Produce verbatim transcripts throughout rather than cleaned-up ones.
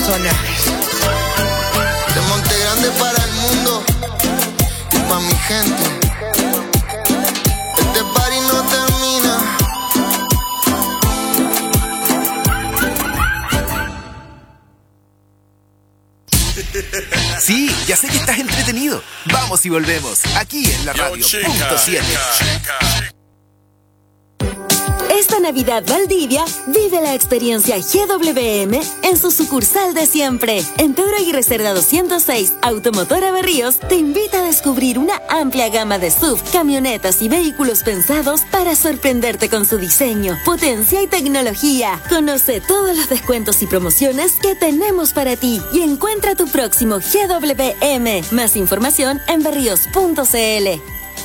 personajes. De Monte Grande para el mundo y pa' mi gente. Este party no termina. Sí, ya sé que estás entretenido. Vamos y volvemos, aquí en la radio punto siete. Esta Navidad Valdivia, vive la experiencia G W M en su sucursal de siempre. En Pedro Aguirre Cerda doscientos seis, Automotora Berríos te invita a descubrir una amplia gama de S U V, camionetas y vehículos pensados para sorprenderte con su diseño, potencia y tecnología. Conoce todos los descuentos y promociones que tenemos para ti y encuentra tu próximo G W M. Más información en berríos punto c l.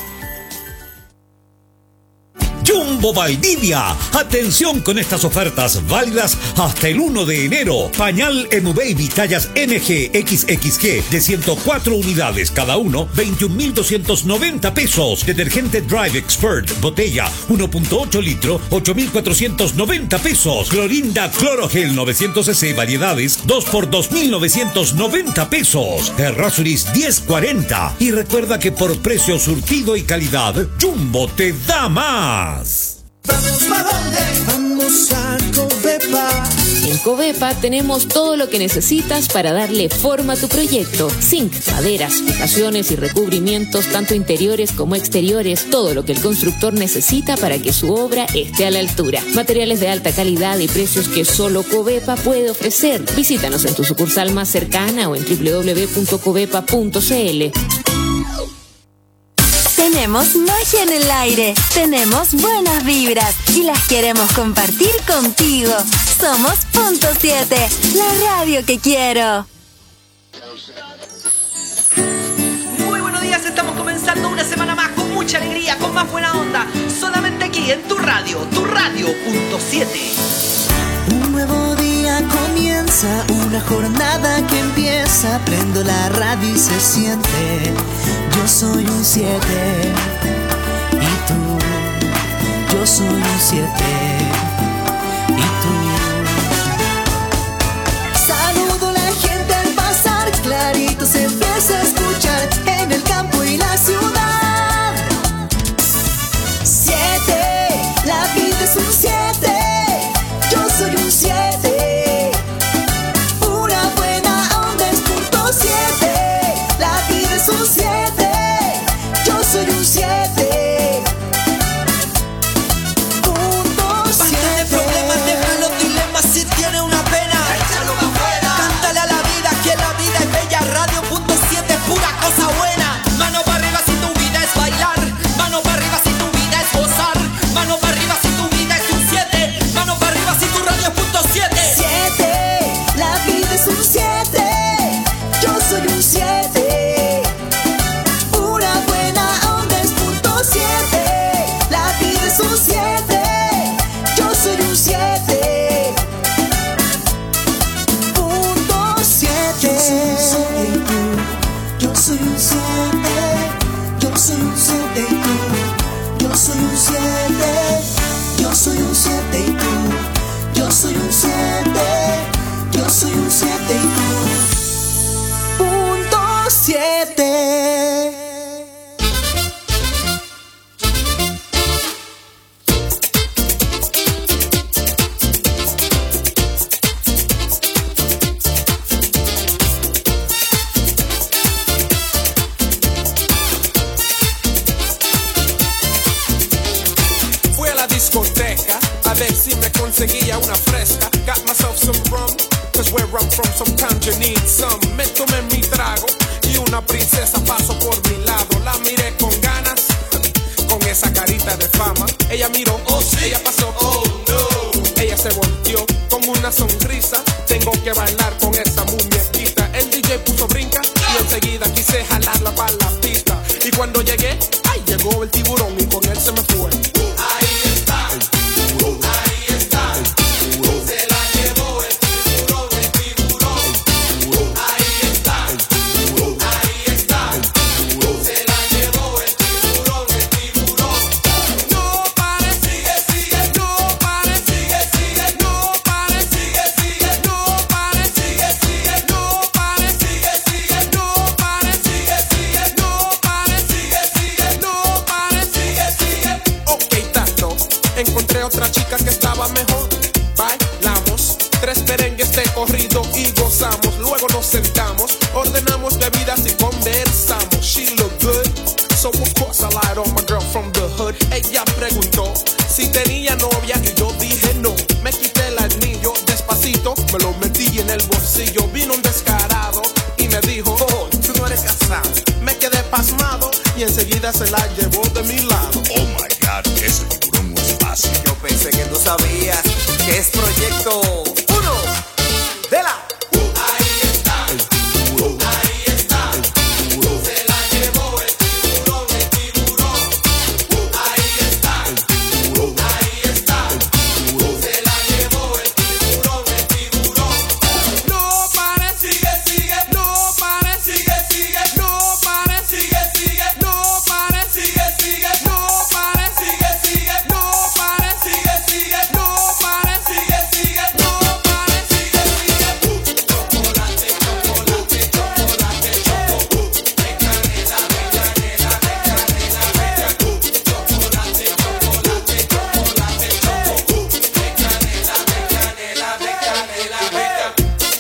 Jumbo Valdivia. Atención con estas ofertas válidas hasta el uno de enero. Pañal Emu Baby tallas M G X X G de ciento cuatro unidades cada uno, veintiún mil doscientos noventa pesos. Detergente Drive Expert botella uno punto ocho litro, ocho mil cuatrocientos noventa pesos. Clorinda Clorogel novecientos cc variedades dos por dos mil novecientos noventa pesos. Errázuriz diez cuarenta. Y recuerda que por precio, surtido y calidad, Jumbo te da más. Vamos pa' dónde, vamos a Covepa. En Covepa tenemos todo lo que necesitas para darle forma a tu proyecto. Zinc, maderas, fijaciones y recubrimientos, tanto interiores como exteriores, todo lo que el constructor necesita para que su obra esté a la altura. Materiales de alta calidad y precios que solo Covepa puede ofrecer. Visítanos en tu sucursal más cercana o en doble u doble u doble u punto covepa punto c l. Tenemos magia en el aire, tenemos buenas vibras y las queremos compartir contigo. Somos Punto siete, la radio que quiero. Muy buenos días, estamos comenzando una semana más con mucha alegría, con más buena onda, solamente aquí en tu radio, tu radio Punto siete. Un nuevo día comienza, una jornada que empieza. Prendo la radio y se siente. Yo soy un siete y tú. Yo soy un siete y tú. Saludo a la gente al pasar, clarito se empieza a escuchar en el campo y la ciudad. Siete, la vida es un siete. Yo soy un siete, pura buena onda es punto siete. La vida es un siete, yo soy un siete, punto siete. Basta de problemas, deja los dilemas, si tiene una pena, échalo afuera. Cántale a la vida, que la vida es bella, radio punto siete es pura cosa buena. Mano para arriba si tu vida es bailar, mano para arriba si tu vida es gozar, mano para arriba si tu vida es un siete, mano para arriba si tu radio es punto siete. Siete, la vida es un siete, yo soy un siete, pura buena onda es punto siete. La vida es un siete, yo soy un siete, punto siete. Yo soy un siete, yo soy un siete y tú. Yo soy un siete, yo soy un siete y tú. Yo soy un siete, yo soy un siete y tú. Punto siete. Fui a la discoteca a ver si me conseguía una fresca. Got myself some rum, cause where I'm from sometimes you need some. Me tomé mi trago y una princesa pasó por mi lado. La miré con ganas, con esa carita de fama. Ella miró, oh sí, ella pasó, oh no. Ella se volteó con una sonrisa. Tengo que bailar con esa muñequita. El D J puso brinca y enseguida quise jalarla para la pista. Y cuando llegué, ay, llegó el tiburón y con él se me fue. Ahí está, ahí está, se la llevó el tiburón, el tiburón. Ahí está, ahí está, se la llevó el tiburón, el tiburón. No pare, sigue, sigue, no pare, sigue, sigue, no pare, sigue, sigue, no pare, sigue, sigue. corrido y gozamos. Luego nos sentamos, ordenamos bebidas y conversamos. She looked good, so of course I lied on my girl from the hood. Ella preguntó si tenía novia y yo dije no. Me quité el anillo despacito, me lo metí en el bolsillo. Vino un descarado y me dijo, oh, tú no eres casado. Me quedé pasmado y enseguida se la llevó de mi lado. Oh my God, ese tiburón no es fácil. Yo pensé que tú sabías que es proyecto uno de la... Ahí está, el tiburón. Ahí está, el tiburón. Se la llevó el tiburón, el tiburón. Ahí está, el tiburón. Ahí está, el tiburón. Se la llevó el tiburón, el tiburón. No pare, sigue, sigue, no pare, sigue, sigue, no pare, sigue, sigue, no pare, sigue, sigue, no pare, sigue, sigue, no pare, sigue, sigue, no pare, sigue, sigue, no pare, sigue, sigue. Chocolate, chocolate, chocolate, choco. De canela, de canela, de canela, bella. Chocolate, chocolate, chocolate, choco. De canela, de canela, de canela, bella.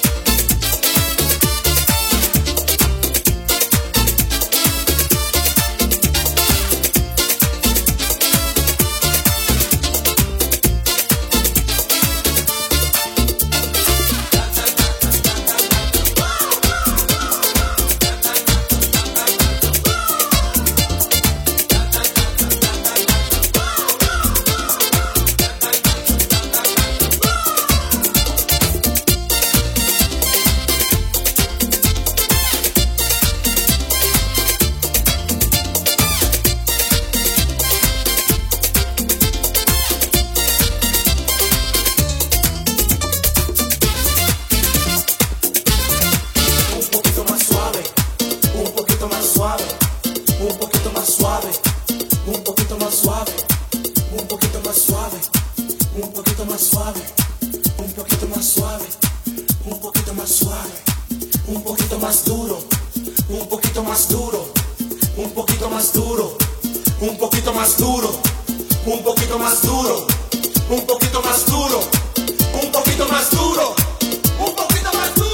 Un poquito más suave, un poquito más suave, un poquito más suave, un poquito más suave, un poquito más suave, un poquito más suave, un poquito más suave, un poquito más suave, un poquito más duro, un poquito más duro, un poquito más duro, un poquito más duro, un poquito más duro, un poquito más duro, un poquito más duro, un poquito más duro.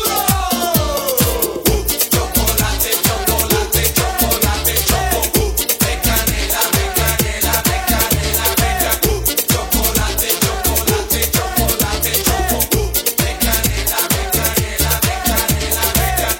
Chocolate, chocolate, chocolate, choco. De canela, de canela, de canela, bella. Chocolate, chocolate, chocolate, choco. De canela, de canela, de canela, bella.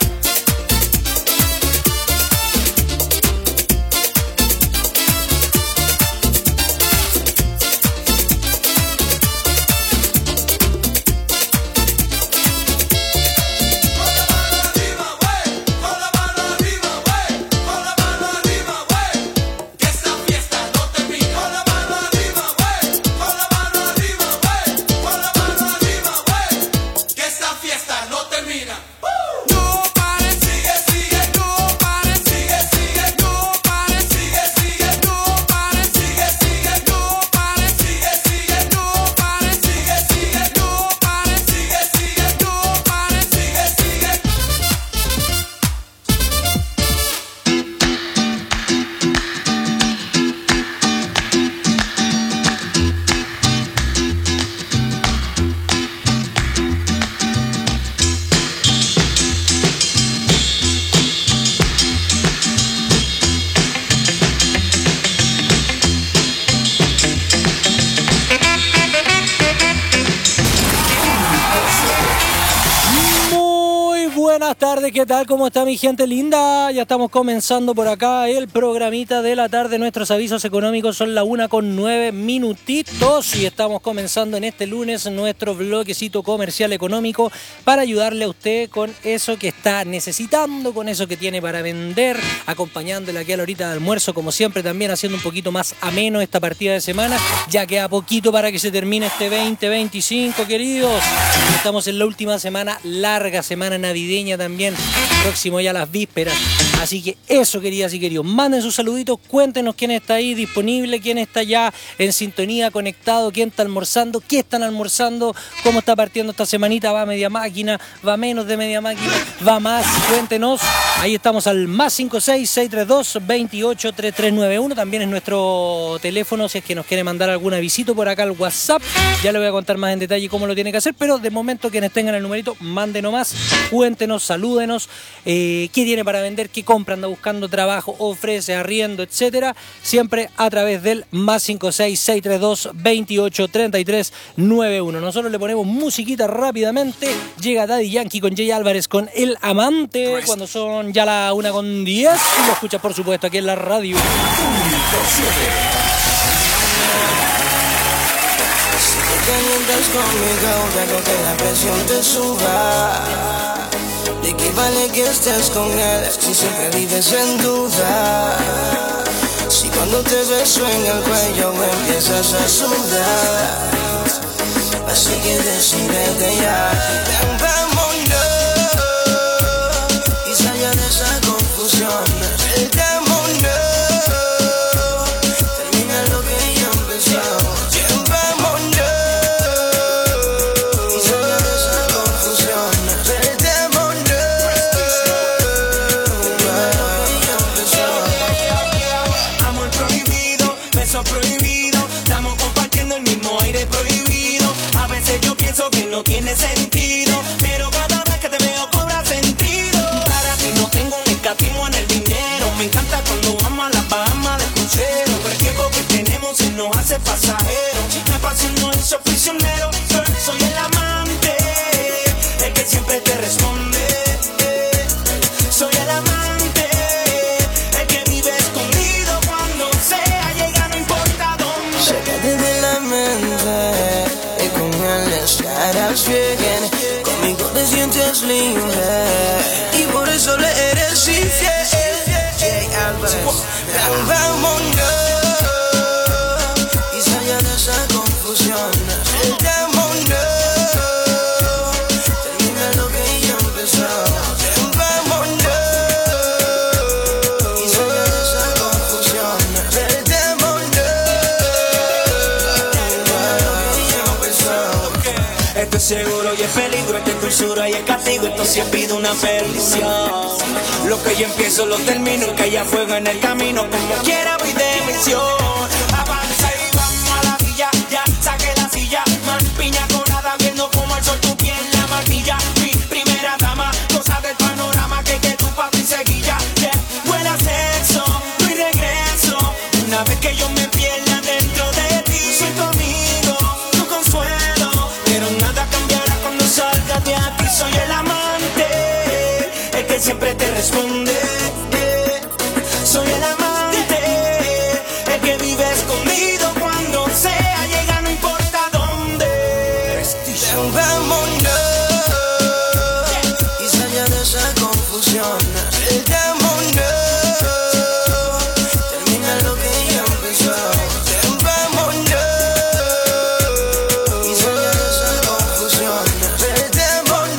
Buenas tardes, ¿qué tal? ¿Cómo está mi gente linda? Ya estamos comenzando por acá el programita de la tarde. Nuestros avisos económicos son la una con nueve minutitos y estamos comenzando en este lunes nuestro bloquecito comercial económico para ayudarle a usted con eso que está necesitando, con eso que tiene para vender, acompañándole aquí a la horita de almuerzo, como siempre, también haciendo un poquito más ameno esta partida de semana. Ya queda poquito para que se termine este veinte veinticinco, queridos. Estamos en la última semana, larga semana navideña navideña también, próximo ya a las vísperas. Así que eso, queridas y queridos, manden sus saluditos, cuéntenos quién está ahí disponible, quién está ya en sintonía, conectado, quién está almorzando, qué están almorzando, cómo está partiendo esta semanita, va media máquina, va menos de media máquina, va más, cuéntenos. Ahí estamos al más cinco seis, seis tres dos, dos ocho, tres tres nueve uno, también es nuestro teléfono si es que nos quiere mandar alguna visita por acá al WhatsApp. Ya le voy a contar más en detalle cómo lo tiene que hacer, pero de momento quienes tengan el numerito, mándenos más, cuéntenos, salúdenos, eh, qué tiene para vender, qué compra, anda buscando trabajo, ofrece, arriendo, etcétera, siempre a través del más cinco seis, seis tres dos, dos ocho, tres tres nueve uno. Nosotros le ponemos musiquita rápidamente, llega Daddy Yankee con Jay Álvarez con El Amante, cuando son ya la una con diez, y lo escuchas por supuesto aquí en la radio. Calientas conmigo, dejo que la presión te suba. ¿De qué vale que estés con él si siempre vives en duda? Si cuando te beso en el cuello me empiezas a sudar. Así que decídete ya, vámonos y salga de esa confusión. No tiene sentido, pero cada vez que te veo cobra sentido. Para ti no tengo un escatismo en el dinero. Me encanta cuando vamos a la Bahama de crucero. Pero el tiempo que tenemos se nos hace pasajero. Me pasión no hizo prisionero. Soy, soy el amante, el que siempre te responde. Soy el amante, el que vive escondido cuando sea llega, no importa dónde. Sácate de la mente y con él estarás bien. Conmigo te sientes libre y por eso le eres infiel. Jay Álvarez, vámonos y salga de esa confusión. Vámonos, termina lo que ya empezó. Vámonos y salga de esa confusión. Esto es seguro y es peligro, esto es dulzura y es castigo, esto sí pido una bendición. Lo que yo empiezo lo termino, que haya fuego en el camino, como quiera voy de misión. Avanza y vamos a la villa, ya saqué la silla, más piña colada viendo como el sol tu piel la maquilla. Mi primera dama, cosa del panorama que que tu papi seguilla. Yeah, buena sexo, no hay regreso, una vez que yo me pierda dentro de ti, soy tu amigo, tu consuelo, pero nada cambiará cuando salgas de aquí. Soy el amante, el que siempre te responde. Soy el amante, el que vive escondido cuando sea llega, no importa dónde. Vámonos y salga de esa confusión. Vámonos, termina lo que ya empezó. Vámonos y salga de esa confusión. Vámonos,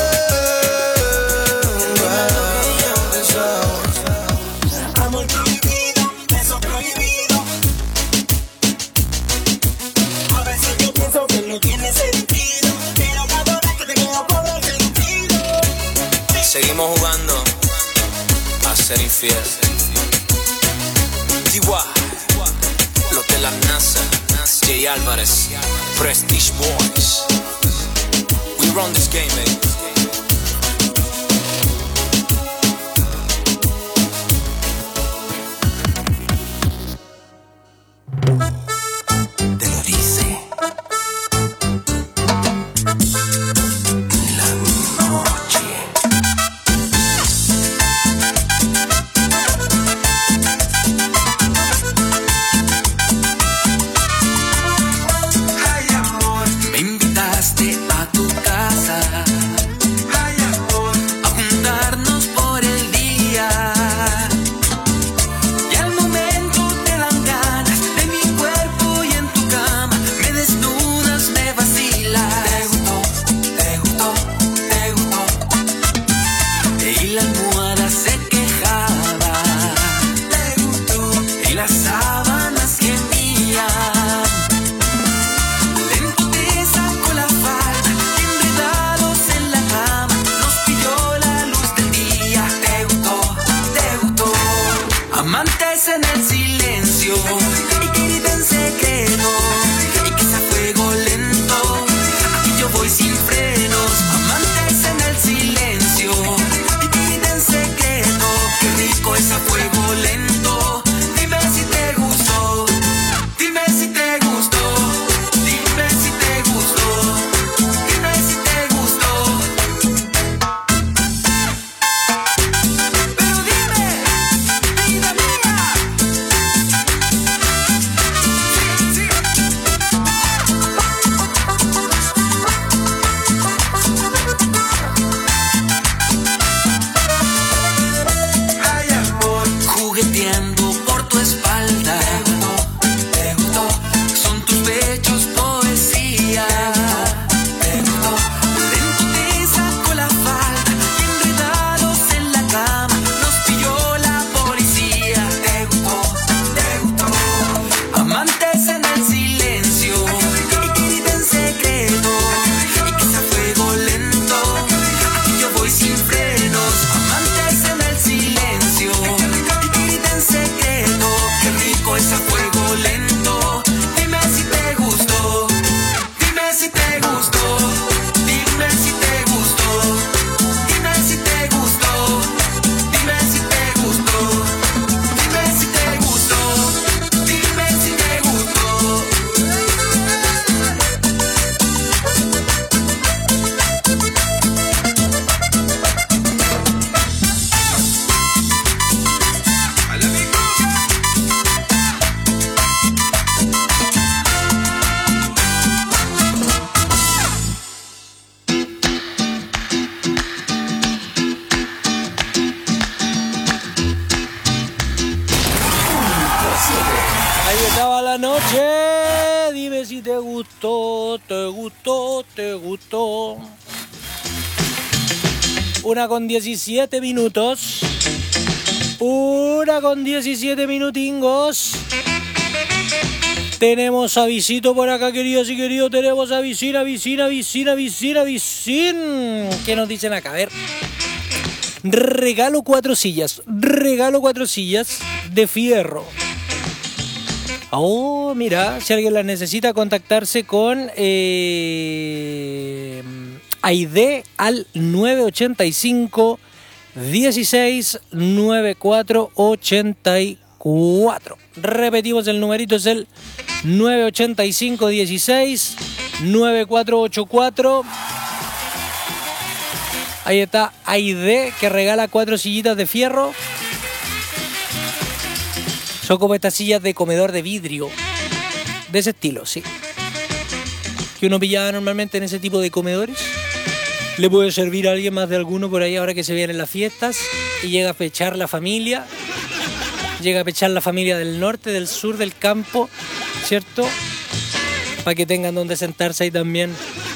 termina lo que ya empezó. Amor prohibido, beso prohibido. A veces yo pienso que no tiene sentido, pero cada vez que te veo cobra sentido. Seguimos jugando a ser infiel. D Y, los de la NASA, Jay Álvarez, Prestige Boys. We run this game, baby. Te lo dice la noche. Ay, amor, me invitaste a tu casa. gustó, te gustó, te gustó. Una con diecisiete minutos. Una con diecisiete minutingos. Tenemos avisito por acá, queridos y queridos. Tenemos avisina, avisina, avisina, avisina, avisina. ¿Qué nos dicen acá? A ver. Regalo cuatro sillas. Regalo cuatro sillas de fierro. Oh, mira, si alguien las necesita, contactarse con eh, Aide al nueve ochenta y cinco dieciséis noventa y cuatro ochenta y cuatro. Repetimos, el numerito es el nueve ochenta y cinco dieciséis noventa y cuatro ochenta y cuatro. Ahí está Aide, que regala cuatro sillitas de fierro. Son como estas sillas de comedor de vidrio. De ese estilo, sí. Que uno pillaba normalmente en ese tipo de comedores. Le puede servir a alguien más de alguno por ahí ahora que se vienen las fiestas. Y llega a pechar la familia. Llega a pechar la familia del norte, del sur, del campo. ¿Cierto? Para que tengan donde sentarse ahí también.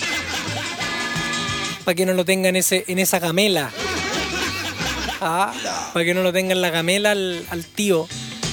Para que no lo tengan ese, en esa gamela. Ah, para que no lo tengan la gamela al, al tío.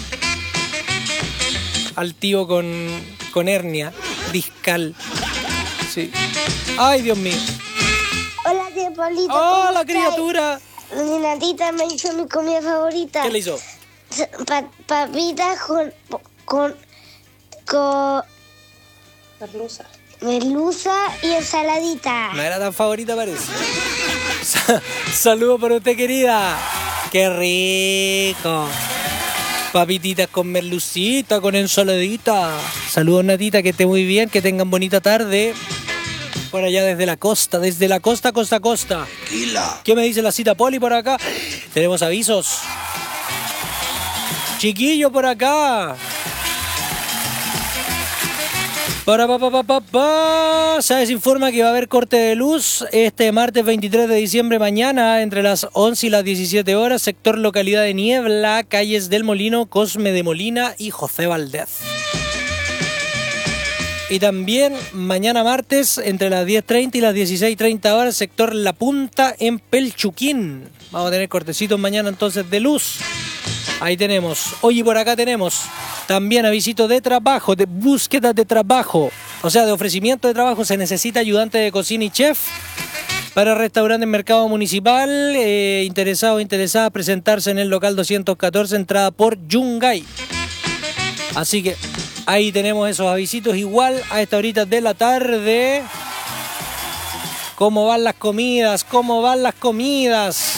Al tío con, con hernia discal. Sí. Ay, Dios mío. Hola, tío Pablito. Hola, criatura. Mi natita me hizo mi comida favorita. ¿Qué le hizo? Pa papitas con... con... con... merluza. Merluza y ensaladita. No era tan favorita, parece. Saludos para usted, querida. Qué rico. Papititas con merlucita, con ensaladita. Saludos, Natita, que esté muy bien, que tengan bonita tarde. Por allá desde la costa, desde la costa, costa, costa. Tranquila. ¿Qué me dice la cita Poli por acá? Tenemos avisos. Chiquillo por acá. Para pa pa pa pa pa. Se desinforma que va a haber corte de luz este martes veintitrés de diciembre, mañana, entre las once y las diecisiete horas, sector localidad de Niebla, calles del Molino, Cosme de Molina y José Valdez. Y también mañana martes, entre las diez treinta y las dieciséis treinta horas, sector La Punta en Pelchuquín. Vamos a tener cortecitos mañana entonces de luz. Ahí tenemos. Oye, por acá tenemos también avisito de trabajo, de búsqueda de trabajo. O sea, de ofrecimiento de trabajo. Se necesita ayudante de cocina y chef para restaurante en Mercado Municipal. Eh, interesado o interesada, presentarse en el local doscientos catorce, entrada por Yungay. Así que ahí tenemos esos avisitos. Igual a esta horita de la tarde. ¿Cómo van las comidas? ¿Cómo van las comidas?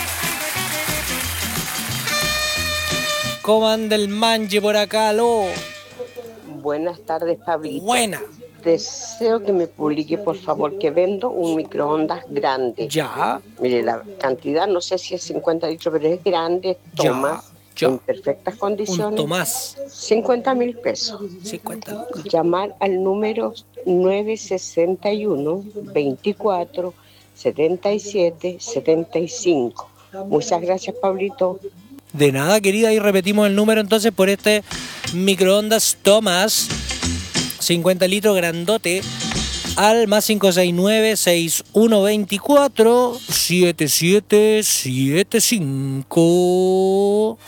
¿Cómo anda el manje por acá, lo? Buenas tardes, Pablito. Buena. Deseo que me publique, por favor, que vendo un microondas grande. Ya. Mire, la cantidad, no sé si es cincuenta litros, pero es grande. Tomás, ya, ya. En perfectas condiciones. Un Tomás. cincuenta mil pesos. cincuenta. Llamar al número nueve sesenta y uno, veinticuatro, setenta y siete, setenta y cinco. Muchas gracias, Pablito. De nada, querida, y repetimos el número entonces por este microondas Thomas, cincuenta litros grandote, al más cinco seis nueve, seis uno dos cuatro, siete siete siete cinco.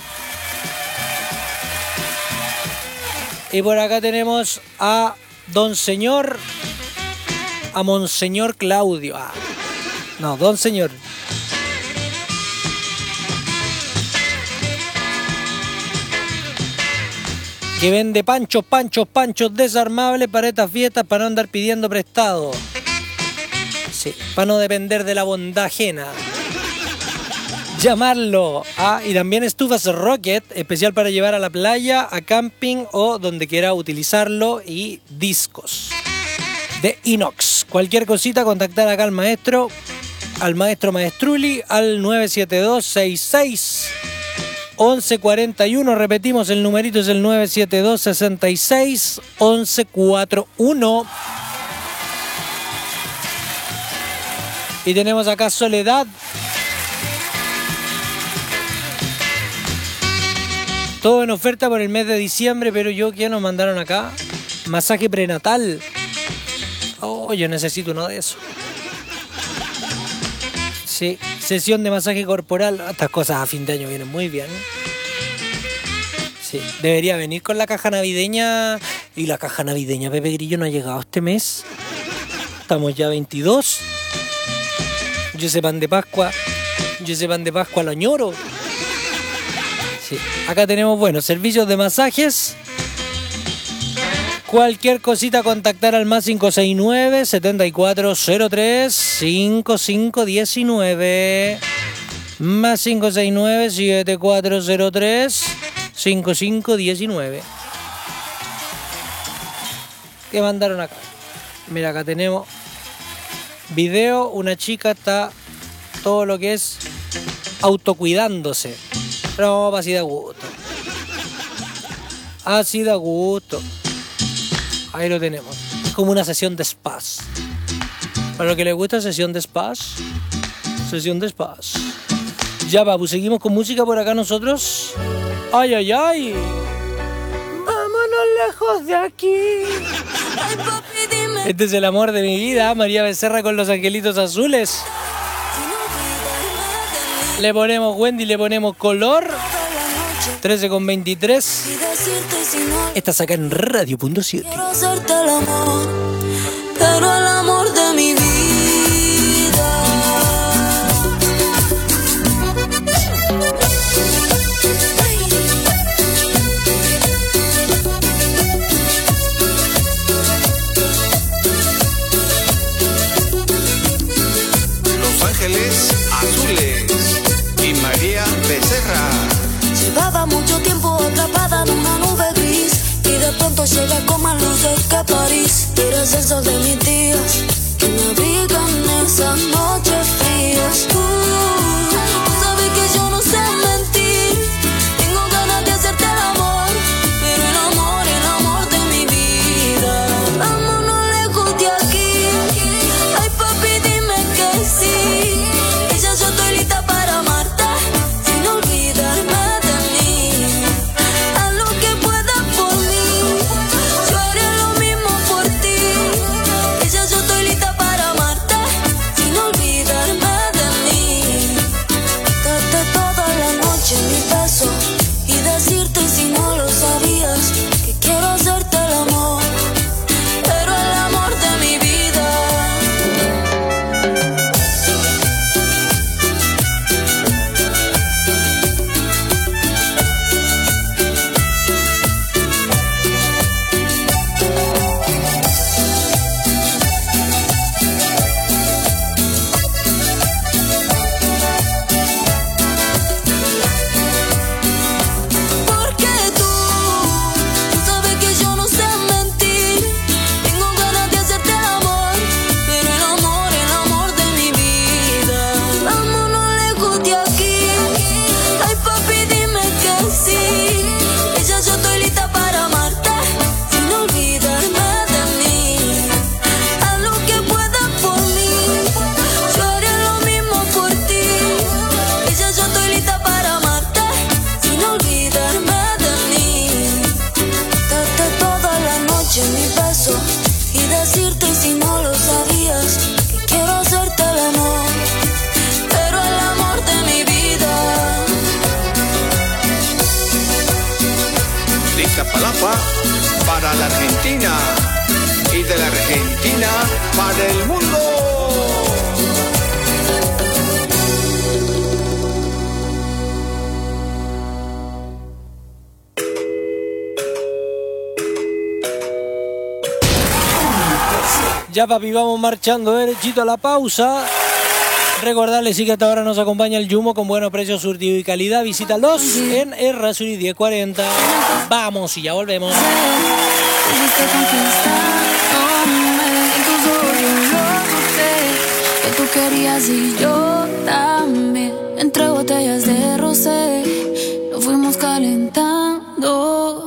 Y por acá tenemos a Don Señor, a Monseñor Claudio. Ah, no, Don Señor. Que vende panchos, panchos, panchos desarmables para estas fiestas, para no andar pidiendo prestado. Sí, para no depender de la bondad ajena. Llamarlo. Ah, y también estufas Rocket, especial para llevar a la playa, a camping o donde quiera utilizarlo. Y discos de inox. Cualquier cosita, contactar acá al maestro, al maestro Maestruli, al nueve siete dos, seis seis once cuarenta y uno. Repetimos, el numerito es el nueve siete dos, sesenta y seis, once cuarenta y uno. Y tenemos acá Soledad. Todo en oferta por el mes de diciembre, pero yo, ¿qué nos mandaron acá? Masaje prenatal. Oh, yo necesito uno de esos. Sí, sesión de masaje corporal. Estas cosas a fin de año vienen muy bien. Sí, debería venir con la caja navideña. Y la caja navideña, Pepe Grillo, no ha llegado este mes. Estamos ya veintidós. Yo ese pan de Pascua. Yo ese pan de Pascua lo añoro. Sí, acá tenemos, bueno, servicios de masajes. Cualquier cosita, contactar al más cinco seis nueve, siete cuatro cero tres, cinco cinco uno nueve. Más cinco seis nueve, siete cuatro cero tres, cinco cinco uno nueve. ¿Qué mandaron acá? Mira, acá tenemos video. Una chica está todo lo que es autocuidándose. No, así da gusto. Así da gusto. Ahí lo tenemos. Es como una sesión de spas. Para lo que les gusta, sesión de spas. Sesión de spas. Ya, papu, seguimos con música por acá nosotros. Ay, ay, ay. Vámonos lejos de aquí. Este es el amor de mi vida. María Becerra con los angelitos azules. Le ponemos Wendy, le ponemos color. trece con veintitrés. Estás acá en Radio Punto siete. Quiero hacerte el amor, pero el amor de mi vida. Los Ángeles Azules y María Becerra. Llevaba mucho tiempo atrapada en una nube gris y de pronto llega con más luces que París. Eres el sol de mis días que me abrigan esas noches frías. Tú, tú sabes que yo no sé mentir. Tengo ganas de hacerte el amor, pero el amor, el amor de mi vida. Vámonos lejos de aquí. Ay, papi, dime que sí. Y ya yo estoy lista para amarte sin olvidarme. Y decirte si no lo sabías que quiero hacerte el amor, pero el amor de mi vida. Para la Argentina y de la Argentina para el mundo. Ya, papi, vamos marchando derechito a la pausa. Recordarles sí que hasta ahora nos acompaña el Yumo con buenos precios, surtido y calidad. Visítalos en Errázuriz diez cuarenta. Vamos y ya volvemos. Que tú querías y yo también. Entre botellas de rosé lo fuimos calentando.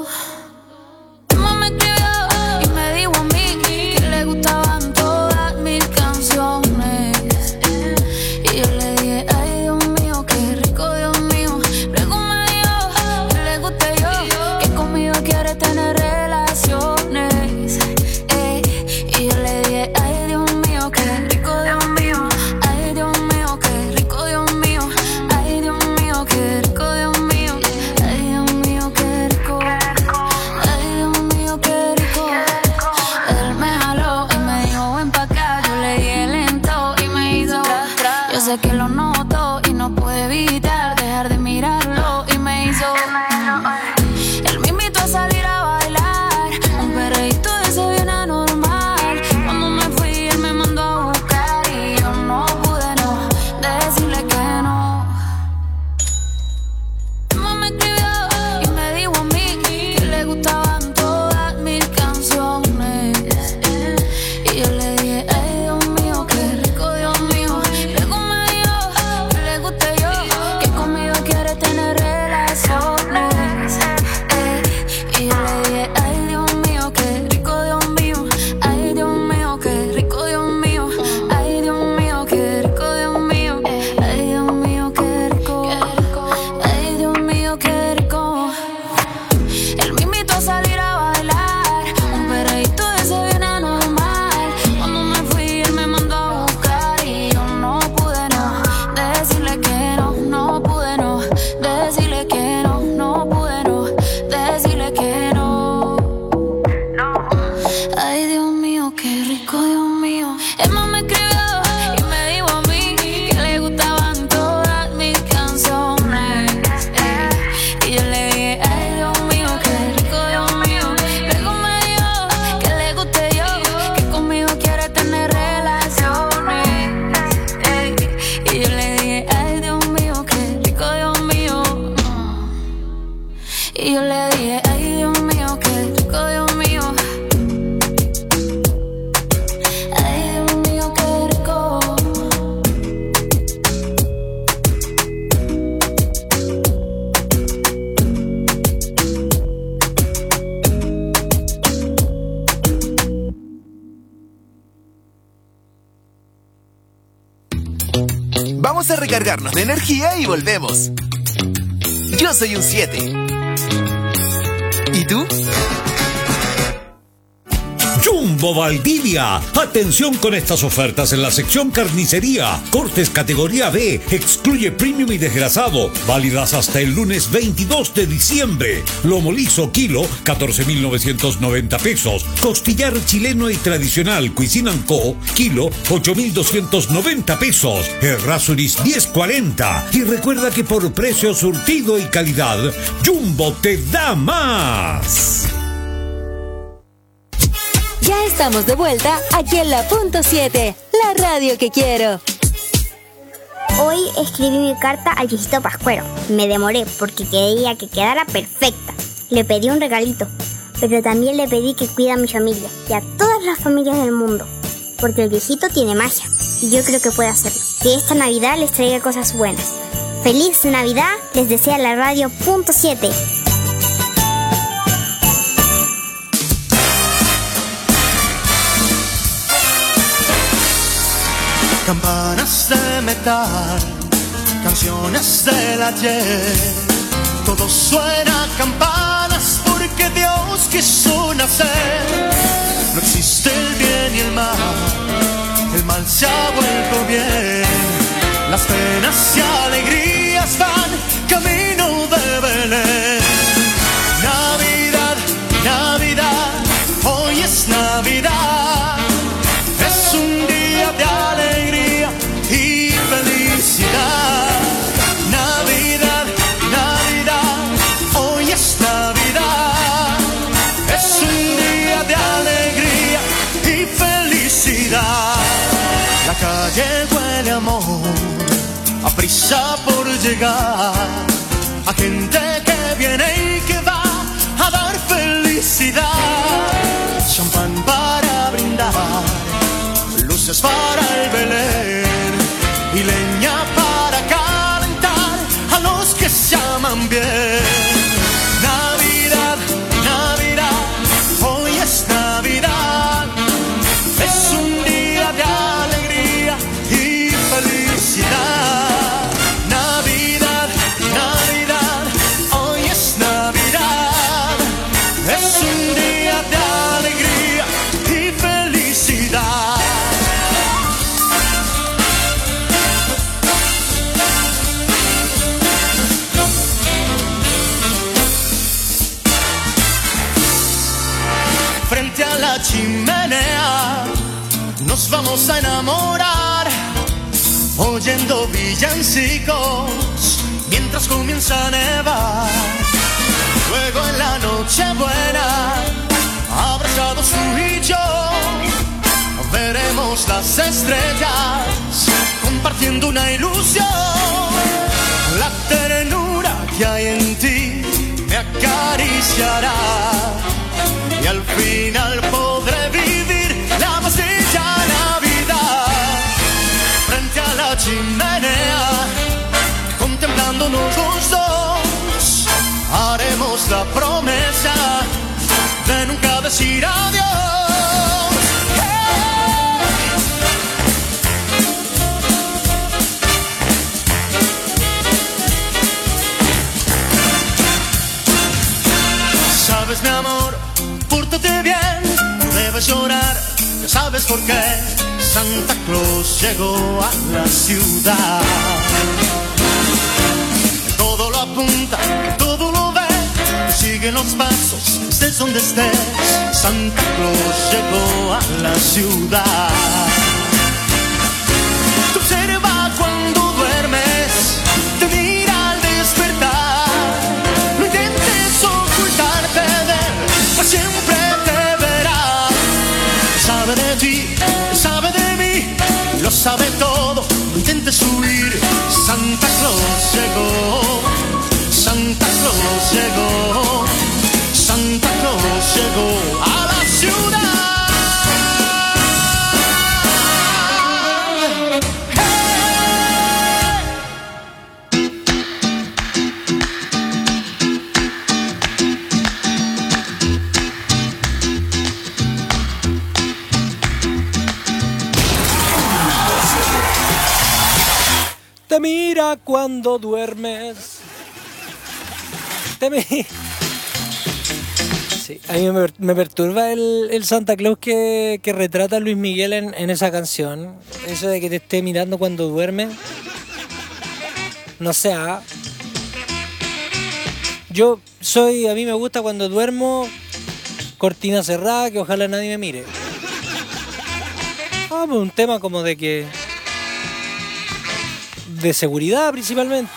Vamos a recargarnos de energía y volvemos. Yo soy un siete. ¿Y tú? Jumbo Valdivia. Atención con estas ofertas en la sección carnicería. Cortes categoría B. Excluye premium y desgrasado. Válidas hasta el lunes veintidós de diciembre. Lomo liso kilo, catorce mil novecientos noventa pesos. Costillar chileno y tradicional Cuisine and Co. Kilo, ocho mil doscientos noventa pesos. El Rasuris diez cuarenta. Y recuerda que por precio, surtido y calidad, Jumbo te da más. Ya estamos de vuelta aquí en la punto siete, la radio que quiero. Hoy escribí mi carta al viejito Pascuero. Me demoré porque quería que quedara perfecta. Le pedí un regalito, pero también le pedí que cuide a mi familia y a todas las familias del mundo, porque el viejito tiene magia y yo creo que puede hacerlo. Que esta Navidad les traiga cosas buenas. ¡Feliz Navidad! Les desea la radio punto siete. Campanas de metal, canciones del ayer, todo suena a campanas porque Dios quiso nacer. No existe el bien y el mal, el mal se ha vuelto bien. Las penas y alegrías van camino de Belén. Navidad, Navidad, hoy es Navidad. Es un día de alegría y felicidad. Navidad, Navidad, hoy es Navidad. Es un día de alegría y felicidad. La calle huele a amor, a prisa por llegar, a gente que viene y que va a dar felicidad. Champán para brindar, luces para el Belén y leña para calentar a los que se aman bien. Navidad, Navidad, hoy es Navidad. Es un día de alegría y felicidad. Navidad, Navidad, hoy es Navidad. Es un día de alegría y felicidad. Frente a la chimenea nos vamos a enamorar, oyendo villancicos mientras comienza a nevar. Luego en la noche buena, abrazados tú y yo, veremos las estrellas compartiendo una ilusión. La ternura que hay en ti me acariciará y al final podré vivir la más bella Navidad. Frente a la chimenea, contemplándonos los dos, haremos la promesa de nunca decir adiós. Sabes, mi amor, pórtate bien, no debes llorar, ya sabes por qué. Santa Claus llegó a la ciudad. Todo lo apunta, todo lo ve, sigue los pasos, estés donde estés. Santa Claus llegó a la ciudad. Te observa cuando duermes, te mira al despertar. No intentes ocultarte de él, pues siempre te verá. Sabe de ti, sabe de mí, lo sabe todo, no intentes huir. Santa Claus llegó, Santa Claus llegó, Santa Claus llegó a la ciudad. cuando duermes. Te me... Sí, a mí me, me perturba el, el Santa Claus que, que retrata a Luis Miguel en, en esa canción. Eso de que te esté mirando cuando duermes. No sé, ¿ah? Yo soy, a mí me gusta cuando duermo, cortina cerrada, que ojalá nadie me mire. Ah, pues un tema como de que... de seguridad principalmente.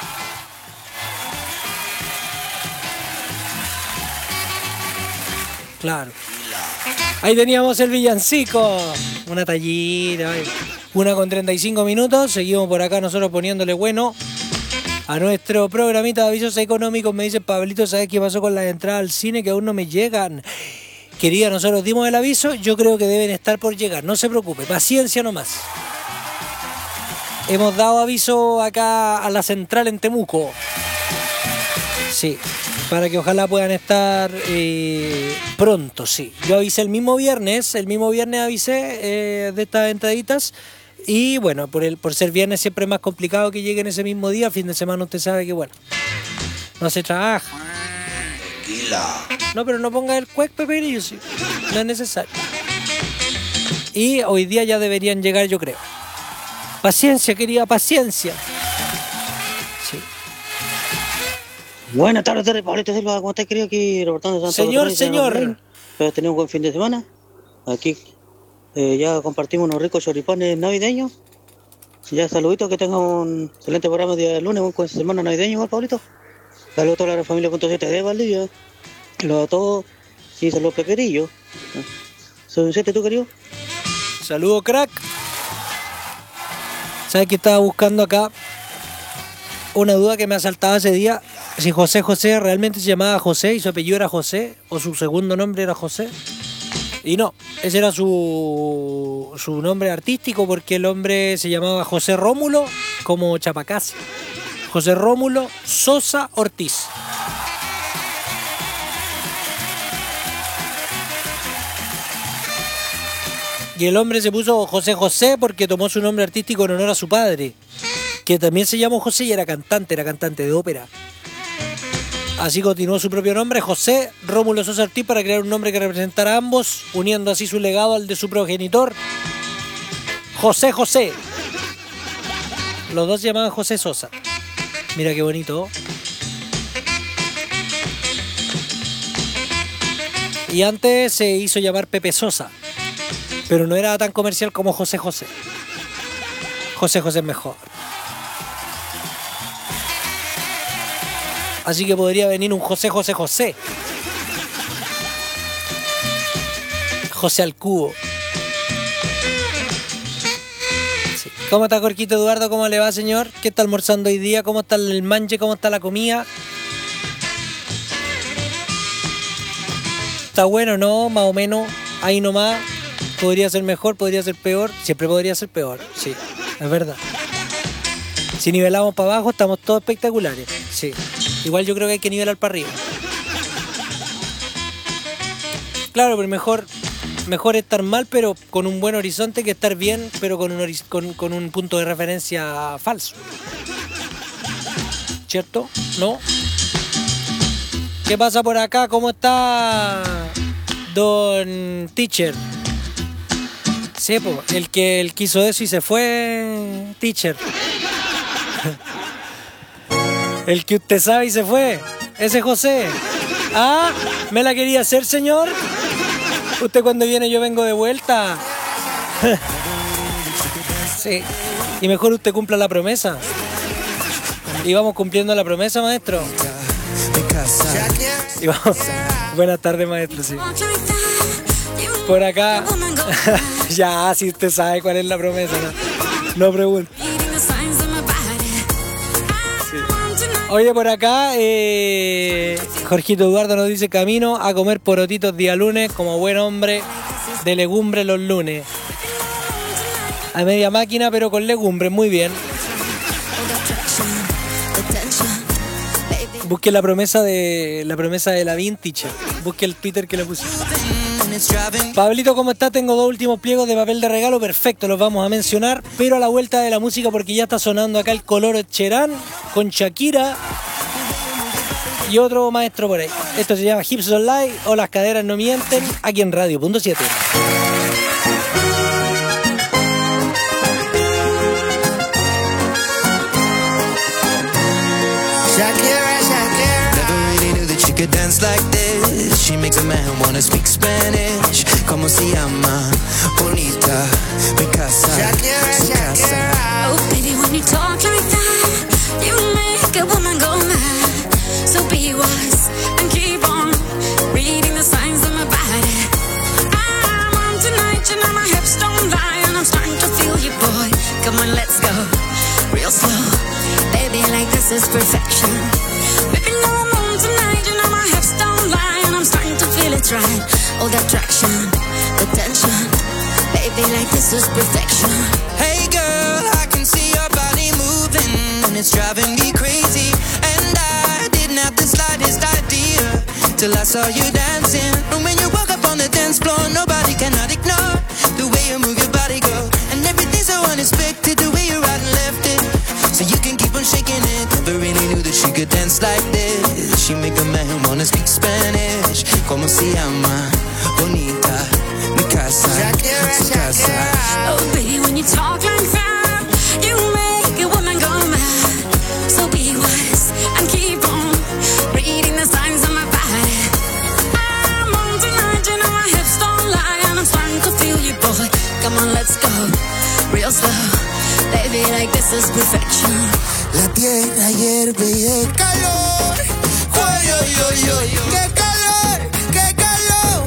Claro. Ahí teníamos el villancico. Una tallita. Una con treinta y cinco minutos. Seguimos por acá nosotros poniéndole bueno a nuestro programita de avisos económicos. Me dice Pablito, ¿sabes qué pasó con las entradas al cine que aún no me llegan? Querida, nosotros dimos el aviso. Yo creo que deben estar por llegar. No se preocupe. Paciencia nomás. Hemos dado aviso acá a la central en Temuco. Sí. Para que ojalá puedan estar eh, pronto, sí. Yo avisé el mismo viernes, el mismo viernes avisé eh, de estas entraditas. Y bueno, por el por ser viernes siempre es más complicado que lleguen ese mismo día. Fin de semana usted sabe que bueno, no se trabaja. No, pero no ponga el cuec, Peperillo, sí. No es necesario. Y hoy día ya deberían llegar, yo creo. Paciencia, querida, paciencia. Buenas tardes, tardes, Pablito Silva, ¿cómo estás, querido? Aquí reportando de Santa Señor, Cruz, señor. Pero tenido un buen fin de semana. Aquí eh, ya compartimos unos ricos choripanes navideños. Ya saluditos, que tengan un excelente programa de lunes, un buen semana navideño, igual, Pablito. Saludos a toda la familia punto siete de Valdivia. Saludos a todos. Sí, saludos, Peperillo. Soy un siete, ¿tú, querido? Saludos, crack. ¿Sabes que estaba buscando acá? Una duda que me asaltaba ese día. Si José José realmente se llamaba José y su apellido era José, o su segundo nombre era José. Y no, ese era su, su nombre artístico, porque el hombre se llamaba José Rómulo, como Chapacasi. José Rómulo Sosa Ortiz. Y el hombre se puso José José porque tomó su nombre artístico en honor a su padre, que también se llamó José y era cantante, era cantante de ópera. Así continuó su propio nombre, José Rómulo Sosa Ortiz, para crear un nombre que representara a ambos, uniendo así su legado al de su progenitor, José José. Los dos se llamaban José Sosa. Mira qué bonito. Y antes se hizo llamar Pepe Sosa, pero no era tan comercial como José José. José José es mejor. Así que podría venir un José José José. José al cubo. Sí. ¿Cómo está Jorquito Eduardo? ¿Cómo le va, señor? ¿Qué está almorzando hoy día? ¿Cómo está el manche? ¿Cómo está la comida? ¿Está bueno? No, más o menos. Ahí nomás. Podría ser mejor, podría ser peor. Siempre podría ser peor. Sí, es verdad. Si nivelamos para abajo, estamos todos espectaculares. Sí. Igual yo creo que hay que nivelar para arriba. Claro, pero mejor, mejor estar mal, pero con un buen horizonte, que estar bien, pero con un, con, con un punto de referencia falso. ¿Cierto? ¿No? ¿Qué pasa por acá? ¿Cómo está Don Teacher? Sí, po, el que él quiso eso y se fue, Teacher. El que usted sabe y se fue. Ese José. Ah, ¿me la quería hacer, señor? Usted cuando viene yo vengo de vuelta. Sí. Y mejor usted cumpla la promesa. Y vamos cumpliendo la promesa, maestro. Y vamos. Buenas tardes, maestro. Sí. Por acá. Ya, si usted sabe cuál es la promesa, no, no pregunte. Oye, por acá, eh, Jorgito Eduardo nos dice: camino a comer porotitos día lunes, como buen hombre de legumbre los lunes. A media máquina, pero con legumbre, muy bien. Busque la promesa de la promesa de la vintage. Busque el Twitter que le puse. Pablito, ¿cómo está? Tengo dos últimos pliegos de papel de regalo, perfecto, los vamos a mencionar, pero a la vuelta de la música porque ya está sonando acá el color Cherán con Shakira y otro maestro por ahí. Esto se llama Hips Don't Lie o Las Caderas No Mienten, aquí en Radio punto siete. Shakira, Shakira. Never really knew that she could dance like this. She makes a man wanna speak Spanish. Como se llama? Bonita, mi casa, Shakira, su casa. Shakira. Oh, baby, when you talk like that, you make a woman go mad. So be wise and keep on reading the signs of my body. I'm on tonight, you know my hips don't lie, and I'm starting to feel you, boy. Come on, let's go real slow. Baby, like this is perfection. Baby, no, I'm on tonight, you know my hips don't lie, and I'm starting to feel it's right. All the attraction, the tension. Baby, like this is perfection. Hey girl, I can see your body moving, and it's driving me crazy. And I didn't have the slightest idea till I saw you dancing. And when you walk up on the dance floor, nobody cannot ignore the way you move your body, girl. And everything's so unexpected, the way you right and left it. So you can keep on shaking it. Never really knew that she could dance like this. She make a man wanna speak Spanish. Como se llama? Bonita, mi casa, su casa. Oh, baby, when you talk like that, you make a woman go mad. So be wise and keep on reading the signs of my body. I'm on tonight, you know my hips don't lie, and I'm starting to feel you, boy. Come on, let's go real slow. Baby, like this is perfection. La tierra hierve y el calor. Oy, oy, oy, oy, qué calor, qué calor.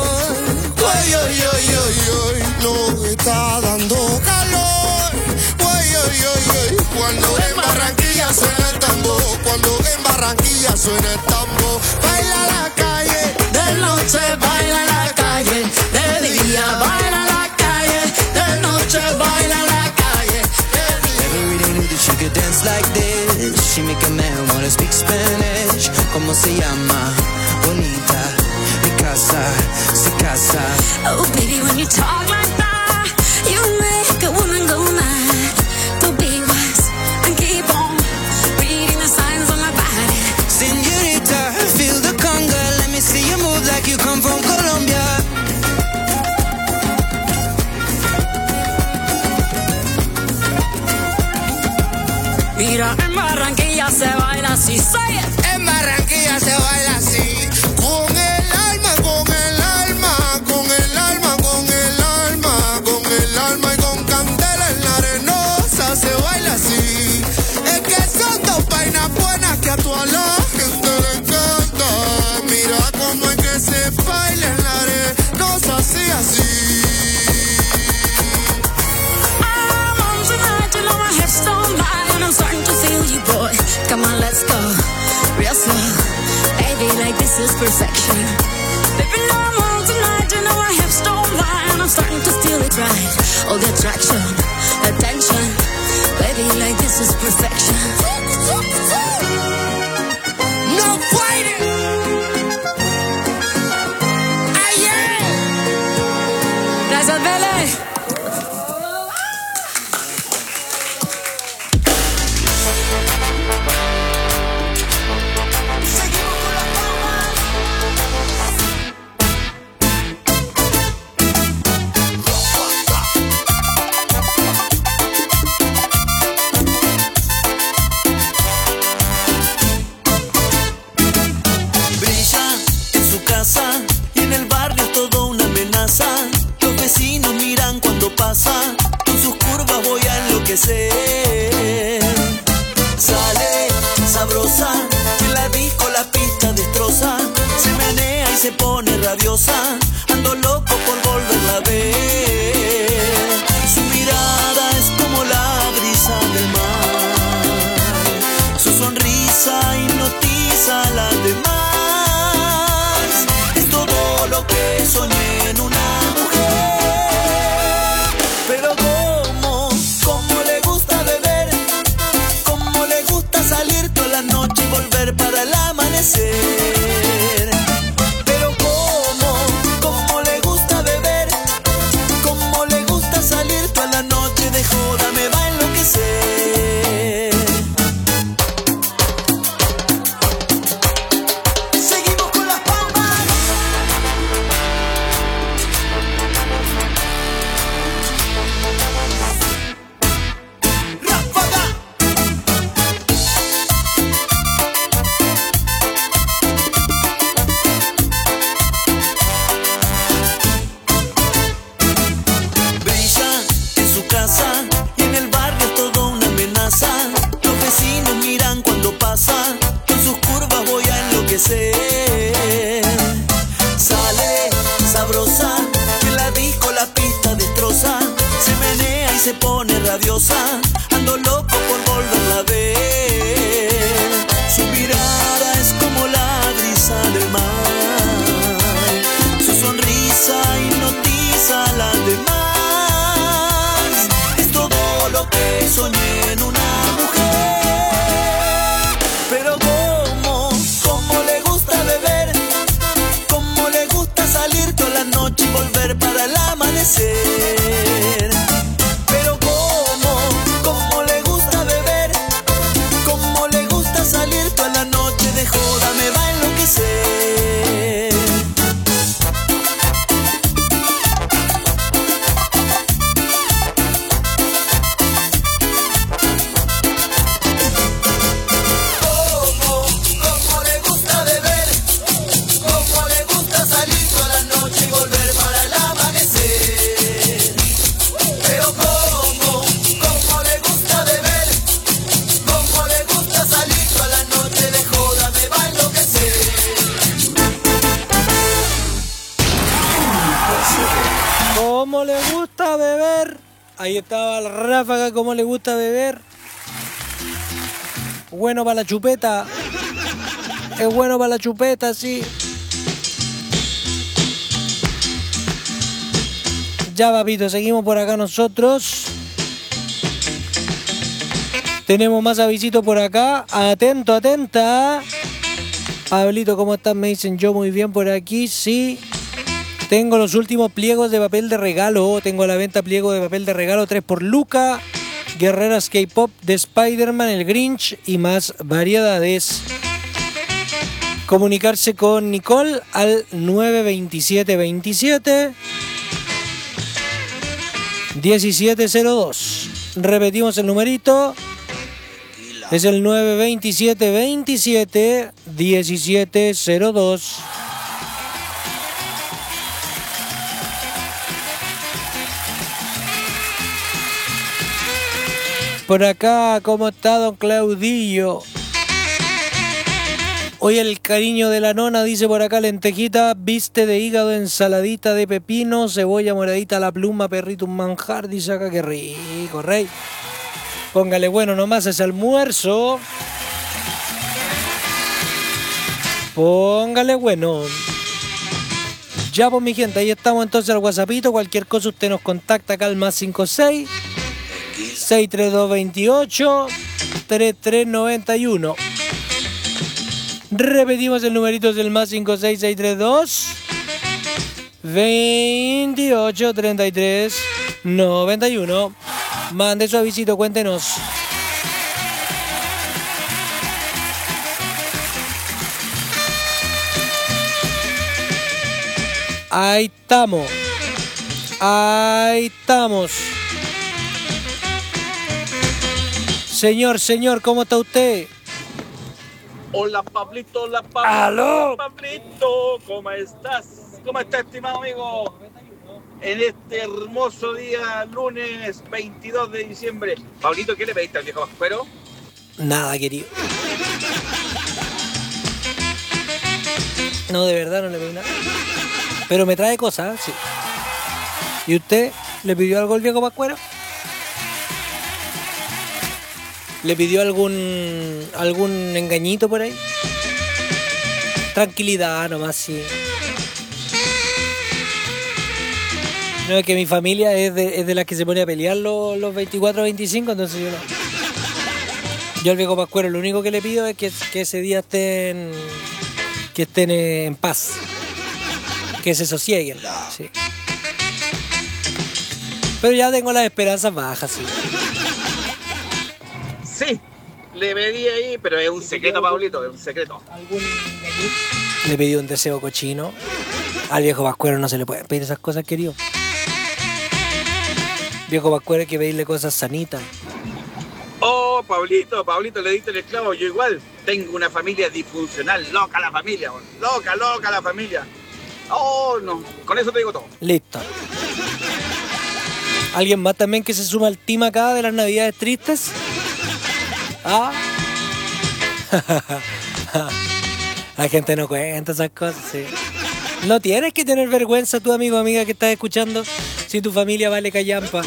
Oy, oy, oy, oy, oy, no está dando calor. Oy, oy, oy, oy, cuando en Barranquilla suena el tambor, cuando en Barranquilla suena el tambor. Baila la calle, de noche baila la calle, de día baila la calle, de noche baila la calle. Never really knew that she could dance like this. She make a man wanna speak Spanish. Como se llama? Bonita, mi casa, su casa. Oh, baby, when you talk like that, you make a woman go mad. So be wise and keep on reading the signs on my body. Señorita, feel the conga. Let me see you move like you come from Colombia. Mira, en Barranquilla se baila así, say it. En Barranquilla se baila así. Con el alma, con el alma, con el alma, con el alma, con el alma y con candela en la arenosa se baila así. Es que son dos vainas buenas que a toda la gente le encanta. Mira cómo es que se baila en la arenosa así, así. I'm on tonight, you know my hips don't lie, and I'm starting to feel you, boy. Come on, let's go real slow. Baby, like this is perfection. Baby, no, I'm on tonight, you know my hips don't lie, and I'm starting to feel it right. All the attraction, the tension. Baby, like this is perfection. No fighting. Ay, yeah. Gracias, Bele. Brilla en su casa y en el barrio es todo una amenaza. Los vecinos miran cuando pasa, con sus curvas voy a enloquecer. Sale sabrosa, en la disco la pista destroza. Se menea y se pone rabiosa, ando loco por volverla a ver. Su mirada es como la brisa del mar, su sonrisa hipnotiza a las demás. Es todo lo que soñé en una mujer. Pero cómo, cómo le gusta beber, cómo le gusta salir toda la noche y volver para el amanecer. Pero cómo, cómo le Ahí estaba la Ráfaga, como le gusta beber. Bueno para la chupeta. Es bueno para la chupeta, sí. Ya, papito, seguimos por acá nosotros. Tenemos más avisitos por acá. Atento, atenta. Pablito, ¿cómo estás? Me dicen yo muy bien por aquí, sí. Tengo los últimos pliegos de papel de regalo. Tengo a la venta pliego de papel de regalo tres por Luca. Guerreras K-Pop de Spider-Man, el Grinch y más variedades. Comunicarse con Nicole al nueve veintisiete veintisiete diecisiete cero dos. Repetimos el numerito. Es el nueve veintisiete veintisiete diecisiete cero dos. Por acá, ¿cómo está don Claudillo? Hoy el cariño de la nona, dice por acá, lentejita, viste de hígado, ensaladita de pepino, cebolla moradita a la pluma, perrito un manjar, dice acá, qué rico, rey. Póngale bueno nomás ese almuerzo. Póngale bueno. Ya pues mi gente, ahí estamos entonces al WhatsAppito, cualquier cosa usted nos contacta acá al más cinco seis seis tres dos veintiocho treinta y tres noventa y uno. Repetimos el numerito del más cinco seis seis tres dos veintiocho treinta y tres noventa y uno. Mande su avisito, cuéntenos. Ahí estamos. Ahí estamos. Señor, señor, ¿cómo está usted? Hola, Pablito, hola, Pablito. ¡Aló! Pablito, ¿cómo estás? ¿Cómo está, estimado amigo? En este hermoso día, lunes veintidós de diciembre. Pablito, ¿qué le pediste al viejo Pascuero? Nada, querido. No, de verdad no le pedí nada. Pero me trae cosas, sí. ¿Y usted le pidió algo al viejo Pascuero? ¿Le pidió algún algún engañito por ahí? Tranquilidad nomás, sí. No, es que mi familia es de, es de las que se pone a pelear los, los veinticuatro veinticinco, entonces yo no. Yo al viejo Pascuero lo único que le pido es que, que ese día estén, que estén en paz. Que se sosieguen, sí. Pero ya tengo las esperanzas bajas, sí. Sí, le pedí ahí, pero es un secreto, Pablito, es un secreto. Le pedí un deseo cochino. Al viejo Pascuero no se le pueden pedir esas cosas, querido. Viejo Pascuero hay que pedirle cosas sanitas. Oh, Pablito, Pablito, le diste el esclavo. Yo igual tengo una familia disfuncional, loca la familia, loca, loca la familia. Oh, no, con eso te digo todo. Listo. ¿Alguien más también que se suma al team acá de las navidades tristes? ¿Ah? La gente no cuenta esas cosas, sí. No tienes que tener vergüenza, tu amigo o amiga que estás escuchando, si tu familia vale callampa.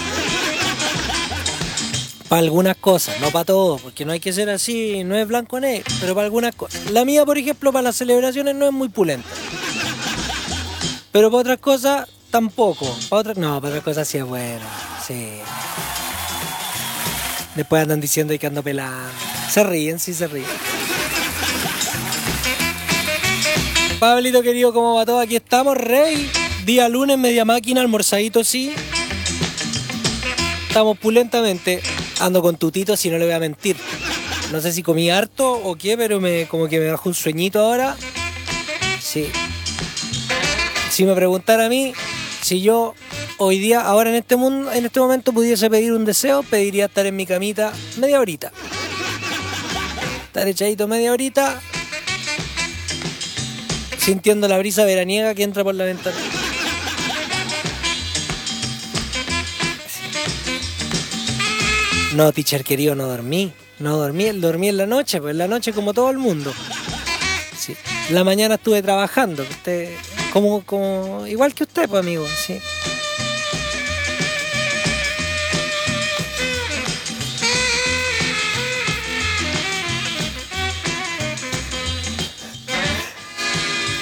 Para algunas cosas, no para todo, porque no hay que ser así, no es blanco negro, pero para algunas cosas. La mía, por ejemplo, para las celebraciones no es muy pulenta. Pero para otras cosas, tampoco. Para otras, no, para otras cosas sí es bueno, sí. Después andan diciendo que ando pelando. Se ríen, sí se ríen. Pablito querido, ¿cómo va todo? Aquí estamos, rey. Día lunes, media máquina, almorzadito, sí. Estamos pulentamente. Ando con tutito, si no le voy a mentir. No sé si comí harto o qué, pero me como que me bajó un sueñito ahora. Sí. Si me preguntara a mí, si yo hoy día, ahora en este mundo, en este momento pudiese pedir un deseo, pediría estar en mi camita media horita. Estar echadito media horita, sintiendo la brisa veraniega que entra por la ventana. No, teacher querido, no dormí. No dormí, dormí en la noche, pues en la noche como todo el mundo. Sí. La mañana estuve trabajando, usted, como, como igual que usted, pues amigo, sí.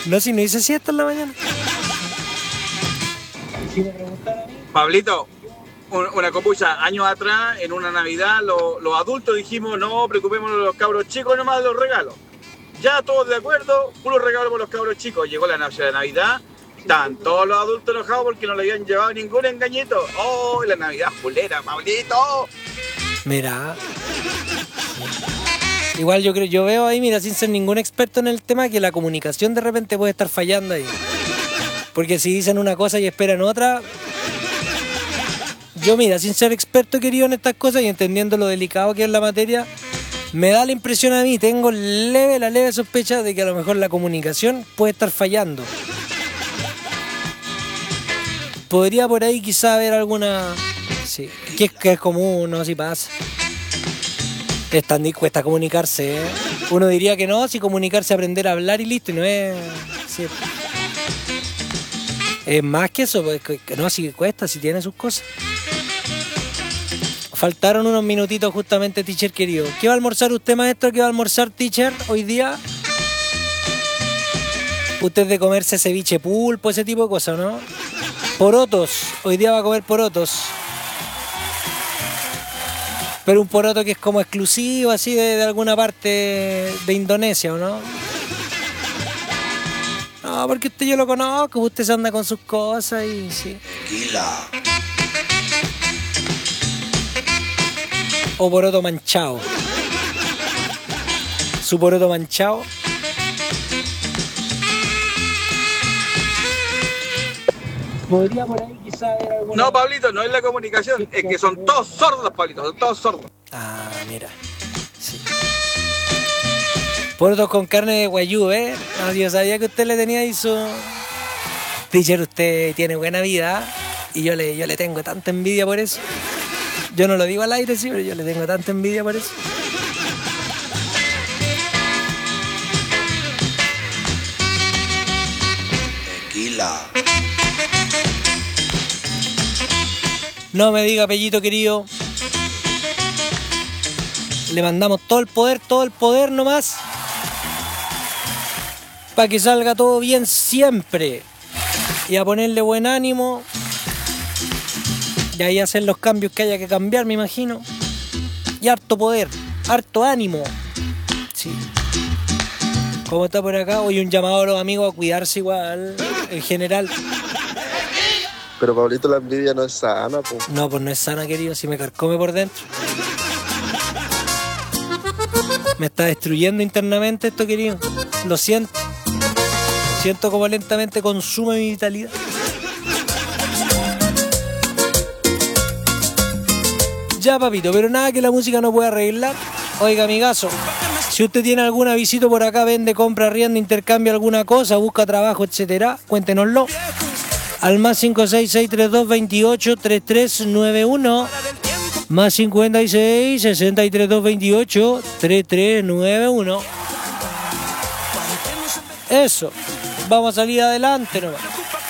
No, si no hice siesta en la mañana. Pablito, un- una copucha, años atrás, en una Navidad, lo- los adultos dijimos, no, preocupémonos de los cabros chicos nomás de los regalos. Ya todos de acuerdo, puro regalo por los cabros chicos. Llegó la noche de Navidad, están todos los adultos enojados porque no le habían llevado ningún engañito. ¡Oh, la Navidad fulera, Pablito! Mira. Igual yo creo, yo veo ahí, mira, sin ser ningún experto en el tema, que la comunicación de repente puede estar fallando ahí. Porque si dicen una cosa y esperan otra. Yo, mira, sin ser experto, querido, en estas cosas y entendiendo lo delicado que es la materia, me da la impresión a mí, tengo leve, la leve sospecha de que a lo mejor la comunicación puede estar fallando. Podría por ahí quizá haber alguna... Sí, que es, que es común, no, si pasa. Es tan di- cuesta comunicarse, ¿eh? Uno diría que no, si comunicarse, aprender a hablar y listo, y no es... Sí. Es más que eso, pues, que no, si cuesta, si tiene sus cosas. Faltaron unos minutitos justamente, teacher querido. ¿Qué va a almorzar usted, maestro? ¿Qué va a almorzar, teacher, hoy día? Usted es de comerse ceviche pulpo, ese tipo de cosas, ¿no? Porotos. Hoy día va a comer porotos. Pero un poroto que es como exclusivo, así, de, de alguna parte de Indonesia, ¿o no? No, porque usted yo lo conozco, usted se anda con sus cosas y sí. Tequila. O poroto manchado. Su poroto manchado. Podría por ahí quizá haber alguna... No, Pablito, no es la comunicación, es que son todos sordos, Pablito, son todos sordos. Ah, mira. Sí. Porotos con carne de guayú, ¿eh? No, yo sabía que usted le tenía ahí su... Teacher, usted tiene buena vida y yo le, yo le tengo tanta envidia por eso. Yo no lo digo al aire, sí, pero yo le tengo tanta envidia por eso. Tequila. No me diga, Pellito querido. Le mandamos todo el poder, todo el poder nomás. Para que salga todo bien siempre. Y a ponerle buen ánimo. Y ahí hacer los cambios que haya que cambiar, me imagino. Y harto poder, harto ánimo. Sí. ¿Cómo está por acá? Hoy un llamado a los amigos a cuidarse igual, en general. Pero Pablito, la envidia no es sana, po. No, pues no es sana, querido, si me carcome por dentro. Me está destruyendo internamente esto, querido. Lo siento. Siento como lentamente consume mi vitalidad. Ya, papito, pero nada que la música no pueda arreglar. Oiga, amigazo, si usted tiene alguna visita por acá, vende, compra, arrienda, intercambia alguna cosa, busca trabajo, etcétera, cuéntenoslo. Al más cinco seis seis tres dos veintiocho treinta y tres noventa y uno. Más cincuenta y seis sesenta y tres dos veintiocho treinta y tres noventa y uno. Eso. Vamos a salir adelante nomás.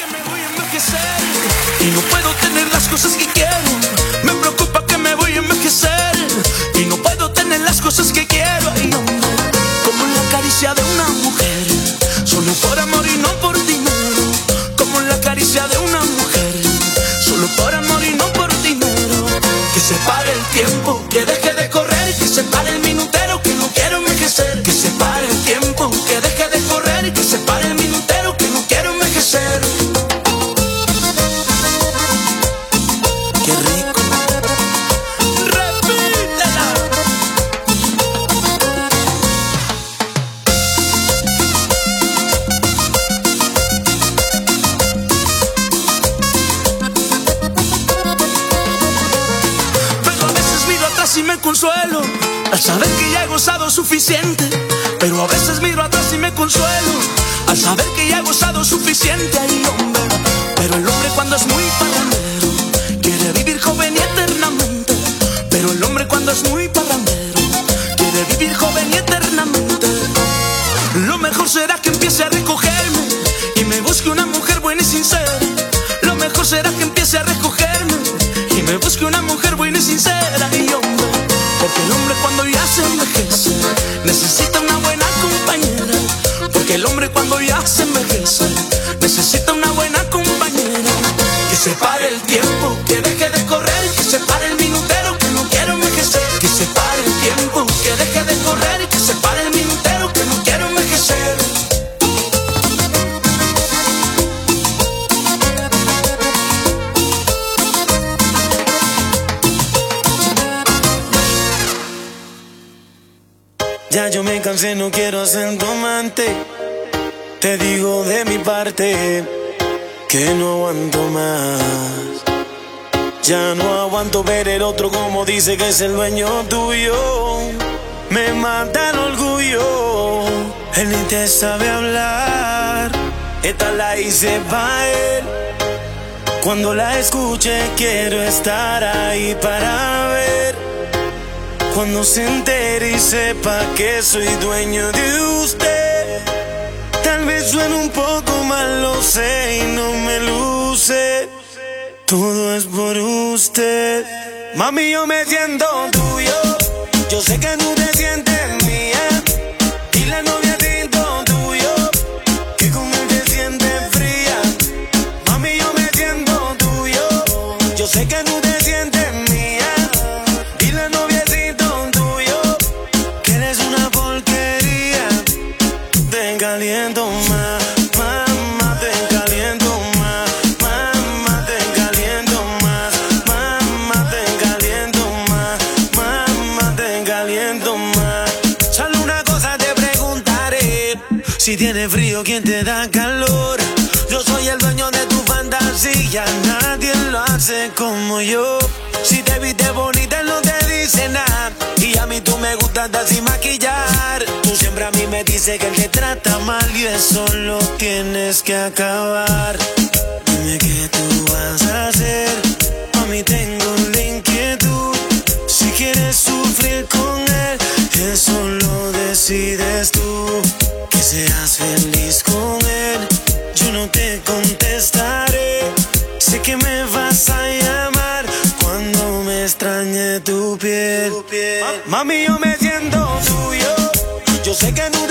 Y no puedo tener las cosas que quiero. Me preocupa que me voy a envejecer. Y no puedo tener las cosas que quiero. Ay, hombre, como la caricia de una mujer, solo por amor y no por dinero. Como la caricia de una mujer, solo por amor y no por dinero. Que se pare el tiempo, que deje de correr. Que se pare el minutero, que no quiero envejecer. Que se pare el tiempo, que deje de correr. Que se pare el minutero, que no quiero envejecer. Qué rico. Repítela. Pero a veces miro atrás y me consuelo al saber que ya he gozado suficiente. Pero a veces miro atrás y me consuelo al saber que ya he gozado suficiente. Ay, hombre, pero el hombre cuando es muy parrandero quiere vivir joven y eternamente. Pero el hombre cuando es muy parrandero quiere vivir joven y eternamente. Lo mejor será que empiece a recogerme y me busque una mujer buena y sincera. Lo mejor será que empiece a recogerme y me busque una mujer buena y sincera. Y hombre, porque el hombre cuando ya se envejece necesita una buena compañera. Porque que el hombre cuando ya se envejece necesita una buena compañera. Que se pare el tiempo, que deje de correr, que se pare el minutero, que no quiero envejecer. Que se pare el tiempo, que deje de correr, que se pare el minutero, que no quiero envejecer. Ya yo me cansé, no quiero ser tu amante. Te digo de mi parte que no aguanto más. Ya no aguanto ver el otro como dice que es el dueño tuyo. Me mata el orgullo, él ni te sabe hablar. Esta la hice pa' él. Cuando la escuche quiero estar ahí para ver. Cuando se entere y sepa que soy dueño de usted. Tal vez suene un poco mal, lo sé, y no me luce. Todo es por usted. Mami, yo me siento tuyo. Yo sé que no te sientes mía. Y la novia siento tuyo, que con él te sientes fría. Mami, yo me siento tuyo. Yo sé que no te sientes mía. Y la novia siento tuyo, que eres una porquería. Te caliento más, mamá, te caliento más. Mamá, te caliento más. Mamá, te caliento más. Mamá, te caliento más. Solo una cosa te preguntaré: si tienes frío, ¿quién te da calor? Yo soy el dueño de tu fantasía, nadie lo hace como yo. Si te viste bonita, él no te dice nada. Y a mí tú me gustas andar sin maquillar. Tú siempre a mí me dices que él te trata mal, y eso lo tienes que acabar. Dime qué tú vas a hacer. A mí tengo la inquietud. Si quieres sufrir con él, eso lo decides tú. Que seas feliz con él, yo no te contestaré. Sé que me vas a llamar cuando me extrañe tu piel. Mami, yo me siento tuyo. Yo sé que no